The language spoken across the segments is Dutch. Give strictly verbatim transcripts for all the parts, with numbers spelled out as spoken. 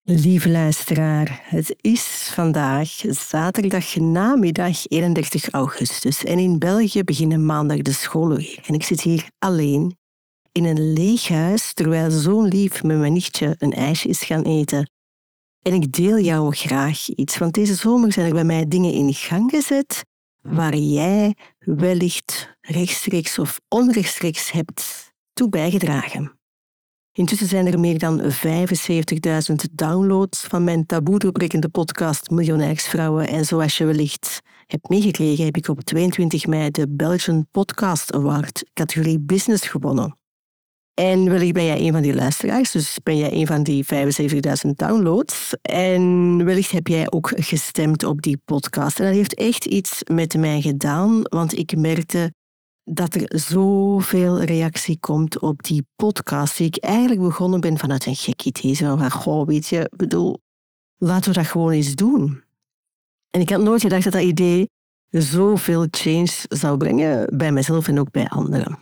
Lieve luisteraar, het is vandaag zaterdag namiddag eenendertig augustus en in België beginnen maandag de scholen weer. En ik zit hier alleen in een leeg huis terwijl zo'n lief met mijn nichtje een ijsje is gaan eten. En ik deel jou graag iets, want deze zomer zijn er bij mij dingen in gang gezet waar jij wellicht rechtstreeks of onrechtstreeks hebt toe bijgedragen. Intussen zijn er meer dan vijfenzeventigduizend downloads van mijn taboe doorbrekende podcast Miljonairsvrouwen. En zoals je wellicht hebt meegekregen, heb ik op tweeëntwintig mei de Belgian Podcast Award categorie Business gewonnen. En wellicht ben jij een van die luisteraars, dus ben jij een van die vijfenzeventigduizend downloads. En wellicht heb jij ook gestemd op die podcast. En dat heeft echt iets met mij gedaan, want ik merkte dat er zoveel reactie komt op die podcast, die ik eigenlijk begonnen ben vanuit een gek idee. Zo van, goh, weet je, bedoel, laten we dat gewoon eens doen. En ik had nooit gedacht dat dat idee zoveel change zou brengen bij mezelf en ook bij anderen.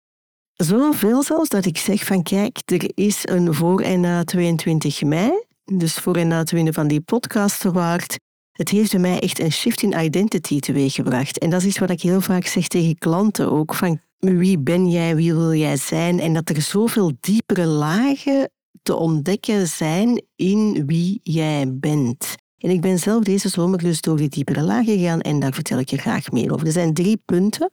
Zoveel zelfs dat ik zeg van, kijk, er is een voor en na tweeëntwintig mei, dus voor en na het winnen van die podcast award. Het heeft bij mij echt een shift in identity teweeggebracht. En dat is iets wat ik heel vaak zeg tegen klanten ook. Van wie ben jij, wie wil jij zijn? En dat er zoveel diepere lagen te ontdekken zijn in wie jij bent. En ik ben zelf deze zomer dus door die diepere lagen gegaan en daar vertel ik je graag meer over. Er zijn drie punten,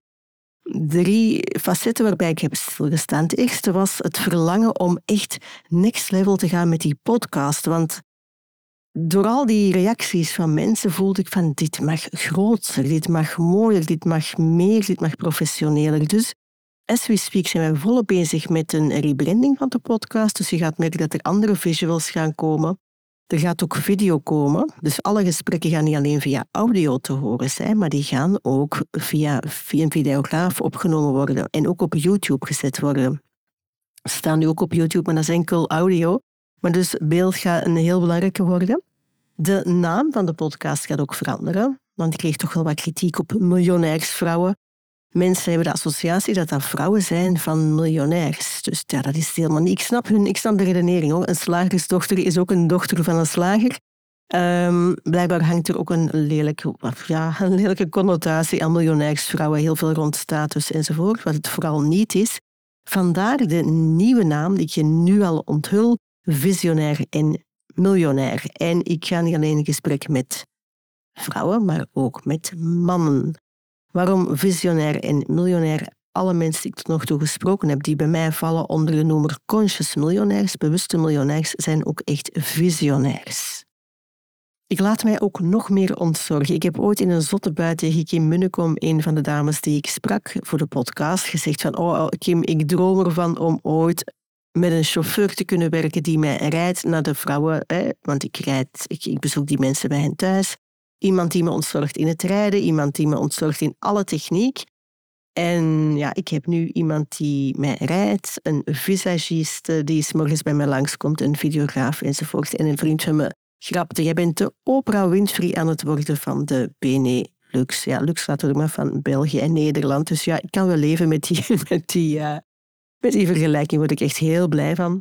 drie facetten waarbij ik heb stilgestaan. Het eerste was het verlangen om echt next level te gaan met die podcast. Want door al die reacties van mensen voelde ik van dit mag groter, dit mag mooier, dit mag meer, dit mag professioneler. Dus as we speak zijn we volop bezig met een rebranding van de podcast. Dus je gaat merken dat er andere visuals gaan komen. Er gaat ook video komen. Dus alle gesprekken gaan niet alleen via audio te horen zijn, maar die gaan ook via, via een videograaf opgenomen worden en ook op YouTube gezet worden. Ze staan nu ook op YouTube, maar dat is enkel audio. Maar dus beeld gaat een heel belangrijke worden. De naam van de podcast gaat ook veranderen, want ik kreeg toch wel wat kritiek op miljonairsvrouwen. Mensen hebben de associatie dat dat vrouwen zijn van miljonairs. Dus ja, dat is helemaal niet. Ik snap, hun, ik snap de redenering hoor. Een slagersdochter is ook een dochter van een slager. Um, blijkbaar hangt er ook een lelijke, ja, een lelijke connotatie aan miljonairsvrouwen, heel veel rond status enzovoort, wat het vooral niet is. Vandaar de nieuwe naam die ik je nu al onthul, visionair en miljonair. En ik ga niet alleen in gesprek met vrouwen, maar ook met mannen. Waarom visionair en miljonair? Alle mensen die ik tot nog toe gesproken heb, die bij mij vallen onder de noemer conscious miljonairs, bewuste miljonairs, zijn ook echt visionairs. Ik laat mij ook nog meer ontzorgen. Ik heb ooit in een zotte bui tegen Kim Munnekom, een van de dames die ik sprak voor de podcast, gezegd van, oh Kim, ik droom ervan om ooit met een chauffeur te kunnen werken die mij rijdt naar de vrouwen, hè, want ik, rijd, ik, ik bezoek die mensen bij hen thuis. Iemand die me ontzorgt in het rijden, iemand die me ontzorgt in alle techniek. En ja, ik heb nu iemand die mij rijdt, een visagiste die 's morgens bij mij langskomt, een videograaf enzovoort. En een vriend van me grapte, jij bent de Oprah Winfrey aan het worden van de Benelux. Ja, Lux laten we maar van België en Nederland. Dus ja, ik kan wel leven met die... Met die uh, Met die vergelijking word ik echt heel blij van.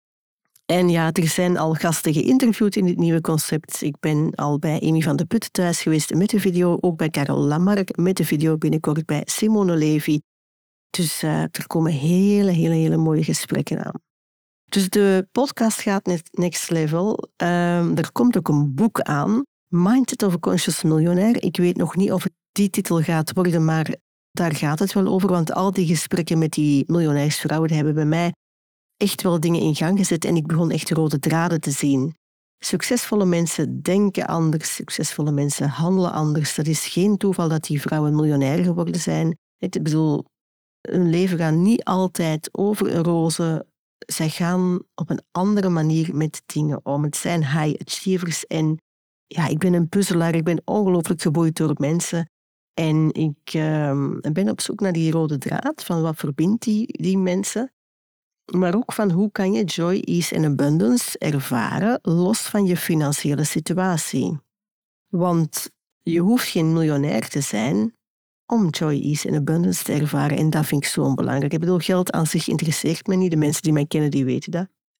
En ja, er zijn al gasten geïnterviewd in dit nieuwe concept. Ik ben al bij Amy van de Putte thuis geweest met de video, ook bij Carol Lamarck met de video, binnenkort bij Simone Levy. Dus uh, er komen hele, hele, hele mooie gesprekken aan. Dus de podcast gaat net next level. Um, er komt ook een boek aan, Mindset of a Conscious Millionaire. Ik weet nog niet of het die titel gaat worden, maar daar gaat het wel over, want al die gesprekken met die miljonairsvrouwen hebben bij mij echt wel dingen in gang gezet en ik begon echt rode draden te zien. Succesvolle mensen denken anders, succesvolle mensen handelen anders. Dat is geen toeval dat die vrouwen miljonair geworden zijn. Ik bedoel, hun leven gaat niet altijd over rozen. Zij gaan op een andere manier met dingen om. Het zijn high achievers en ja, ik ben een puzzelaar, ik ben ongelooflijk geboeid door mensen. En ik uh, ben op zoek naar die rode draad, van wat verbindt die, die mensen. Maar ook van hoe kan je joy, ease en abundance ervaren, los van je financiële situatie. Want je hoeft geen miljonair te zijn om joy, ease en abundance te ervaren. En dat vind ik zo belangrijk. Ik bedoel, geld aan zich interesseert me niet. De mensen die mij kennen, die weten dat.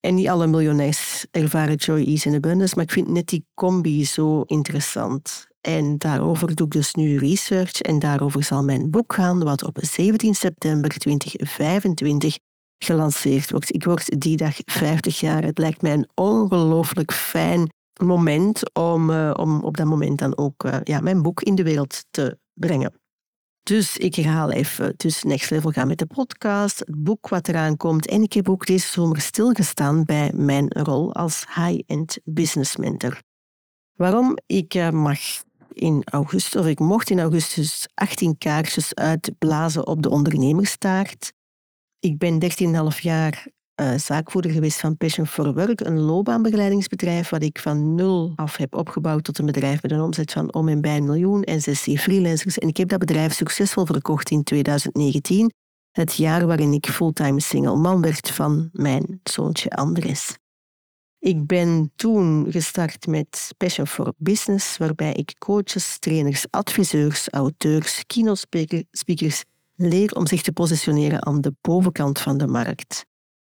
En niet alle miljonairs ervaren joy, ease en abundance, maar ik vind net die combi zo interessant. En daarover doe ik dus nu research en daarover zal mijn boek gaan, wat op zeventien september tweeduizend vijfentwintig gelanceerd wordt. Ik word die dag vijftig jaar. Het lijkt mij een ongelooflijk fijn moment om, uh, om op dat moment dan ook uh, ja, mijn boek in de wereld te brengen. Dus ik herhaal even, dus Next Level gaan met de podcast, het boek wat eraan komt. En ik heb ook deze zomer stilgestaan bij mijn rol als high-end business mentor. Waarom? Ik uh, mag in augustus, of ik mocht in augustus achttien kaarsjes uitblazen op de ondernemerstaart. Ik ben dertien komma vijf jaar uh, zaakvoerder geweest van Passion for Work, een loopbaanbegeleidingsbedrijf wat ik van nul af heb opgebouwd tot een bedrijf met een omzet van om en bij een miljoen en zestien freelancers. En ik heb dat bedrijf succesvol verkocht in tweeduizend negentien, het jaar waarin ik fulltime single man werd van mijn zoontje Andres. Ik ben toen gestart met Passion for Business, waarbij ik coaches, trainers, adviseurs, auteurs, keynote-speakers leer om zich te positioneren aan de bovenkant van de markt.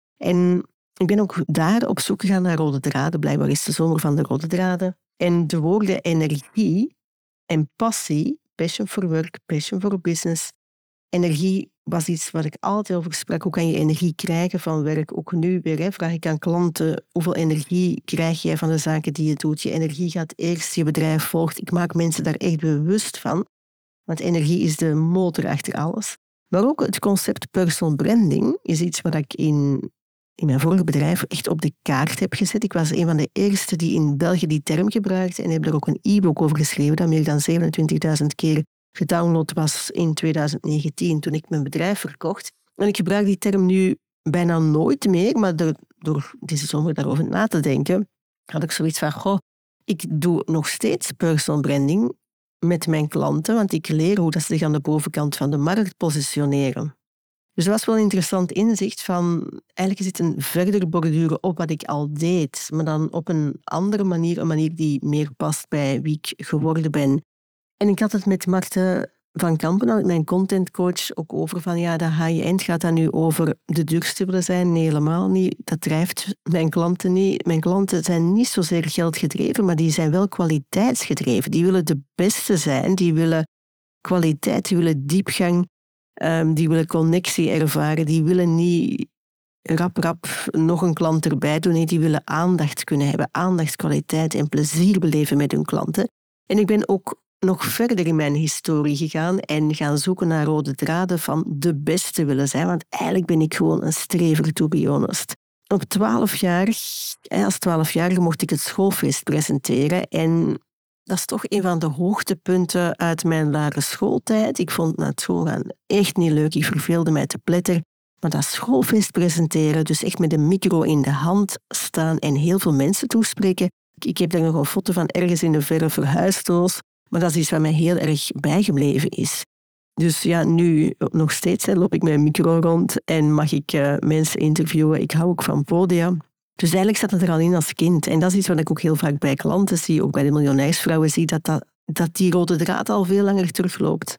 En ik ben ook daar op zoek gegaan naar rode draden. Blijkbaar is de zomer van de rode draden. En de woorden energie en passie, passion for work, passion for business. Energie was iets waar ik altijd over sprak. Hoe kan je energie krijgen van werk? Ook nu weer hè, vraag ik aan klanten, hoeveel energie krijg jij van de zaken die je doet? Je energie gaat eerst, je bedrijf volgt. Ik maak mensen daar echt bewust van. Want energie is de motor achter alles. Maar ook het concept personal branding is iets wat ik in, in mijn vorige bedrijf echt op de kaart heb gezet. Ik was een van de eerste die in België die term gebruikte en heb er ook een e-book over geschreven dat meer dan zevenentwintigduizend keer gedownload was in tweeduizend negentien toen ik mijn bedrijf verkocht. En ik gebruik die term nu bijna nooit meer, maar door, door deze zomer daarover na te denken, had ik zoiets van, goh, ik doe nog steeds personal branding met mijn klanten, want ik leer hoe dat ze zich aan de bovenkant van de markt positioneren. Dus dat was wel een interessant inzicht van, eigenlijk is het een verder borduren op wat ik al deed, maar dan op een andere manier, een manier die meer past bij wie ik geworden ben. En ik had het met Marten van Kampen, mijn contentcoach, ook over van ja, dat high-end gaat dat nu over de duurste willen zijn? Nee, helemaal niet. Dat drijft mijn klanten niet. Mijn klanten zijn niet zozeer geldgedreven, maar die zijn wel kwaliteitsgedreven. Die willen de beste zijn, die willen kwaliteit, die willen diepgang, um, die willen connectie ervaren, die willen niet rap rap nog een klant erbij doen. Nee, die willen aandacht kunnen hebben, aandacht, kwaliteit en plezier beleven met hun klanten. En ik ben ook nog verder in mijn historie gegaan en gaan zoeken naar rode draden van de beste willen zijn, want eigenlijk ben ik gewoon een strever, to be honest. Op twaalf jaar, als twaalfjarige mocht ik het schoolfeest presenteren en dat is toch een van de hoogtepunten uit mijn lagere schooltijd. Ik vond naar het school gaan echt niet leuk, ik verveelde mij te pletter. Maar dat schoolfeest presenteren, dus echt met een micro in de hand staan en heel veel mensen toespreken. Ik heb daar nog een foto van ergens in de verre verhuisdoos. Maar dat is iets wat mij heel erg bijgebleven is. Dus ja, nu nog steeds hè, loop ik met een micro rond en mag ik uh, mensen interviewen. Ik hou ook van podia. Dus eigenlijk zat het er al in als kind. En dat is iets wat ik ook heel vaak bij klanten zie, ook bij de miljonairsvrouwen zie, dat, dat, dat die rode draad al veel langer terugloopt.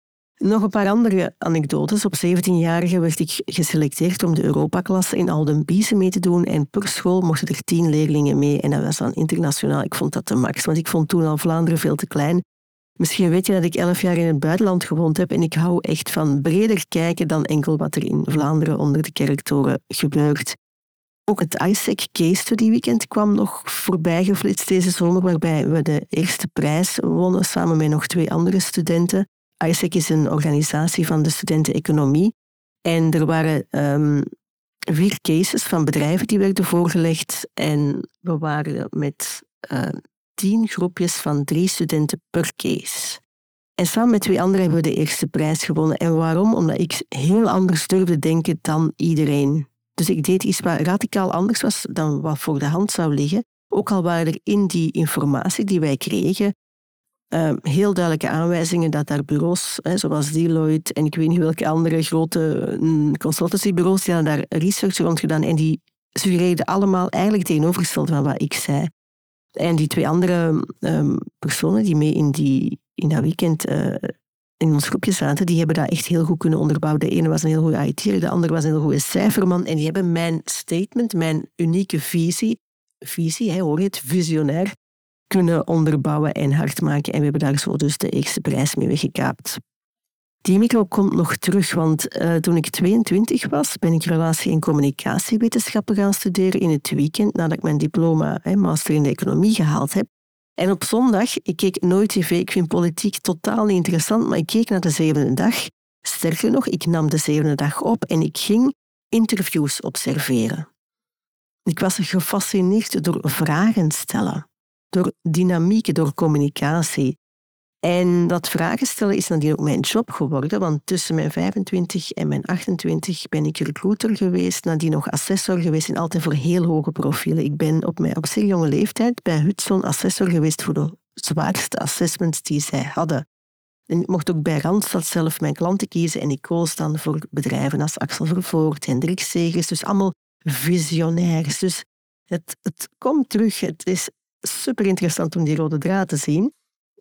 Nog een paar andere anekdotes. Op zeventienjarige werd ik geselecteerd om de Europaklasse in Alden-Biese mee te doen. En per school mochten er tien leerlingen mee. En dat was dan internationaal. Ik vond dat te max, want ik vond toen al Vlaanderen veel te klein. Misschien weet je dat ik elf jaar in het buitenland gewoond heb. En ik hou echt van breder kijken dan enkel wat er in Vlaanderen onder de kerktoren gebeurt. Ook het I S E C Case Study Weekend kwam nog voorbij geflitst deze zomer, waarbij we de eerste prijs wonnen samen met nog twee andere studenten. I S E C is een organisatie van de studenten economie. En er waren um, vier cases van bedrijven die werden voorgelegd. En we waren met uh, tien groepjes van drie studenten per case. En samen met twee anderen hebben we de eerste prijs gewonnen. En waarom? Omdat ik heel anders durfde denken dan iedereen. Dus ik deed iets wat radicaal anders was dan wat voor de hand zou liggen. Ook al waren er in die informatie die wij kregen Uh, heel duidelijke aanwijzingen dat daar bureaus, hè, zoals Deloitte en ik weet niet welke andere grote mm, consultancybureaus, die hadden daar research rond gedaan en die suggereerden allemaal eigenlijk tegenovergesteld van wat ik zei. En die twee andere um, personen die mee in, die, in dat weekend uh, in ons groepje zaten, die hebben dat echt heel goed kunnen onderbouwen. De ene was een heel goede I T'er, de andere was een heel goede cijferman. En die hebben mijn statement, mijn unieke visie, visie, hè, hoor je het, visionair, kunnen onderbouwen en hard maken. En we hebben daar zo dus de eerste prijs mee weggekaapt. Die micro komt nog terug, want uh, toen ik tweeëntwintig was, ben ik relatie- en communicatiewetenschappen gaan studeren in het weekend, nadat ik mijn diploma, hè, master in de economie, gehaald heb. En op zondag, ik keek nooit tv, ik vind politiek totaal niet interessant, maar ik keek naar de zevende dag. Sterker nog, ik nam de zevende dag op en ik ging interviews observeren. Ik was gefascineerd door vragen stellen, door dynamieken, door communicatie. En dat vragen stellen is nadien ook mijn job geworden, want tussen mijn vijfentwintig en mijn achtentwintig ben ik recruiter geweest, nadien nog assessor geweest en altijd voor heel hoge profielen. Ik ben op mijn op zeer jonge leeftijd bij Hudson assessor geweest voor de zwaarste assessments die zij hadden. En ik mocht ook bij Randstad zelf mijn klanten kiezen en ik koos dan voor bedrijven als Axel Vervoort, Hendrik Segers, dus allemaal visionairs. Dus het, het komt terug, het is super interessant om die rode draad te zien.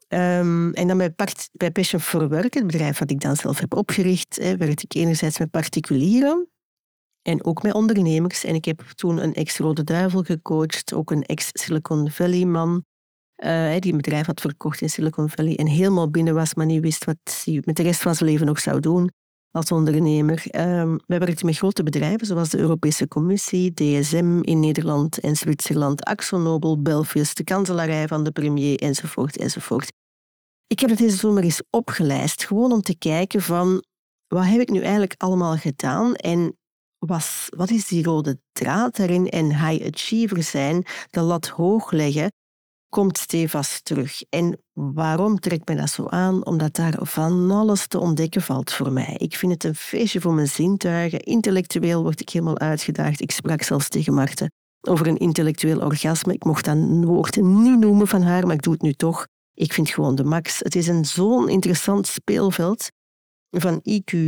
Um, en dan bij, part, bij Passion for Work, het bedrijf wat ik dan zelf heb opgericht, hè, werkte ik enerzijds met particulieren en ook met ondernemers. En ik heb toen een ex-Rode Duivel gecoacht, ook een ex-Silicon Valley man, uh, die een bedrijf had verkocht in Silicon Valley en helemaal binnen was, maar niet wist wat hij met de rest van zijn leven nog zou doen als ondernemer. Um, wij werkten met grote bedrijven, zoals de Europese Commissie, D S M in Nederland en Zwitserland, AkzoNobel, Belfius, de kanselarij van de premier, enzovoort, enzovoort. Ik heb het deze zomer eens opgelijst, gewoon om te kijken van, wat heb ik nu eigenlijk allemaal gedaan en was, wat is die rode draad daarin en high achiever zijn, de lat hoog leggen, komt stevast terug. En waarom trekt mij dat zo aan? Omdat daar van alles te ontdekken valt voor mij. Ik vind het een feestje voor mijn zintuigen. Intellectueel word ik helemaal uitgedaagd. Ik sprak zelfs tegen Marten over een intellectueel orgasme. Ik mocht dat woord niet noemen van haar, maar ik doe het nu toch. Ik vind gewoon de max. Het is een zo'n interessant speelveld van I Q,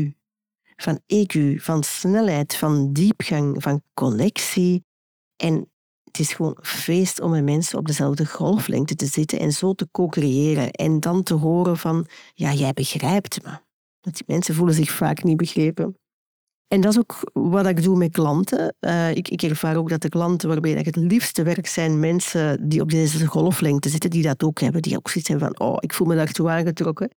van E Q, van snelheid, van diepgang, van connectie. En het is gewoon een feest om met mensen op dezelfde golflengte te zitten en zo te co-creëren. En dan te horen van, ja, jij begrijpt me. Want die mensen voelen zich vaak niet begrepen. En dat is ook wat ik doe met klanten. Uh, ik, ik ervaar ook dat de klanten waarbij ik het liefste werk zijn mensen die op deze golflengte zitten, die dat ook hebben. Die ook zoiets hebben van, oh, ik voel me daartoe aangetrokken.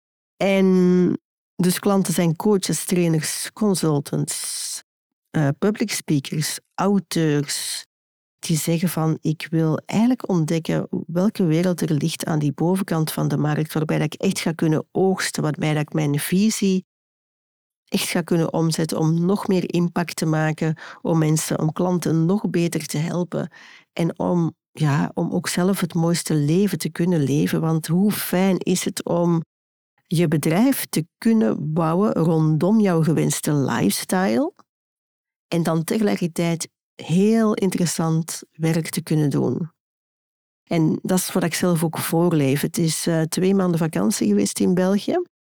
En dus klanten zijn coaches, trainers, consultants, uh, public speakers, auteurs, die zeggen van, ik wil eigenlijk ontdekken welke wereld er ligt aan die bovenkant van de markt, waarbij dat ik echt ga kunnen oogsten, waarbij dat ik mijn visie echt ga kunnen omzetten om nog meer impact te maken, om mensen, om klanten nog beter te helpen en om, ja, om ook zelf het mooiste leven te kunnen leven. Want hoe fijn is het om je bedrijf te kunnen bouwen rondom jouw gewenste lifestyle en dan tegelijkertijd heel interessant werk te kunnen doen. En dat is wat ik zelf ook voorleef. Het is uh, twee maanden vakantie geweest in België.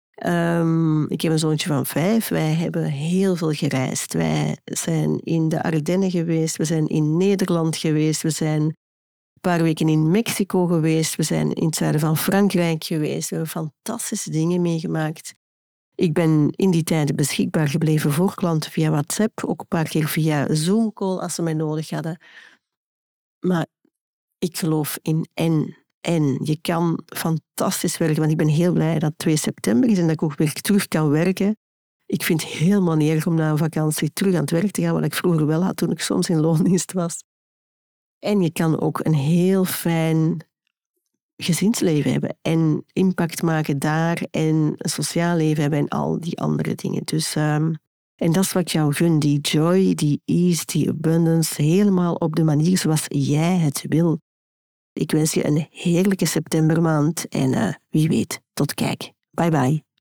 Um, ik heb een zoontje van vijf. Wij hebben heel veel gereisd. Wij zijn in de Ardennen geweest. We zijn in Nederland geweest. We zijn een paar weken in Mexico geweest. We zijn in het zuiden van Frankrijk geweest. We hebben fantastische dingen meegemaakt. Ik ben in die tijd beschikbaar gebleven voor klanten via WhatsApp. Ook een paar keer via Zoom-call als ze mij nodig hadden. Maar ik geloof in en. En je kan fantastisch werken, want ik ben heel blij dat twee september is en dat ik ook weer terug kan werken. Ik vind het helemaal niet erg om na een vakantie terug aan het werk te gaan, wat ik vroeger wel had toen ik soms in loondienst was. En je kan ook een heel fijn gezinsleven hebben en impact maken daar en een sociaal leven hebben en al die andere dingen. Dus, um, en dat is wat ik jou gun, die joy, die ease, die abundance, helemaal op de manier zoals jij het wil. Ik wens je een heerlijke septembermaand en uh, wie weet, tot kijk. Bye bye.